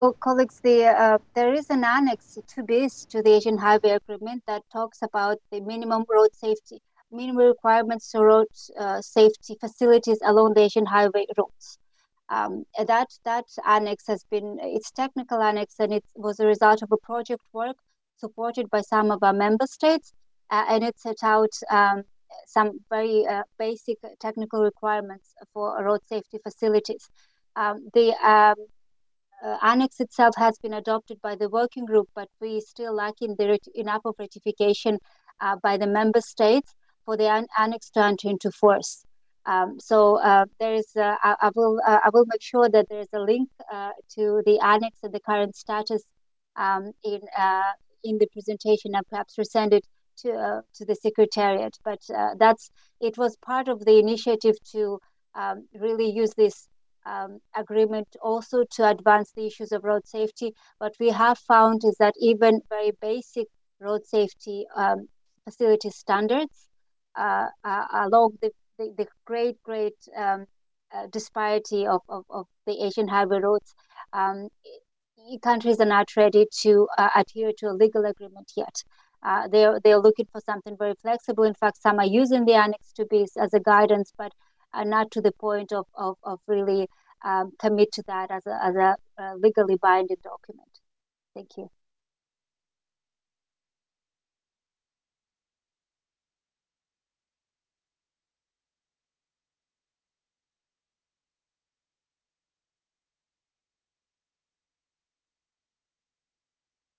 So, colleagues, there is an annex to this to the Asian Highway Agreement that talks about the minimum road safety, minimum requirements for road safety facilities along the Asian highway roads. That annex has been it's technical annex, and it was a result of a project work supported by some of our member states, and it set out some very basic technical requirements for road safety facilities. The Annex itself has been adopted by the working group, but we still lack in enough of ratification by the member states for the annex to enter into force. There is. I will make sure that there is a link to the annex and the current status in the presentation, and perhaps resend it to the secretariat. But that's it was part of the initiative to really use this agreement also to advance the issues of road safety. What we have found is that even very basic road safety facility standards along the great disparity of the Asian highway roads, um, countries are not ready to adhere to a legal agreement yet. They're looking for something very flexible. In fact, some are using the Annex to be as a guidance, but not to the point of really commit to that as a legally binding document. Thank you.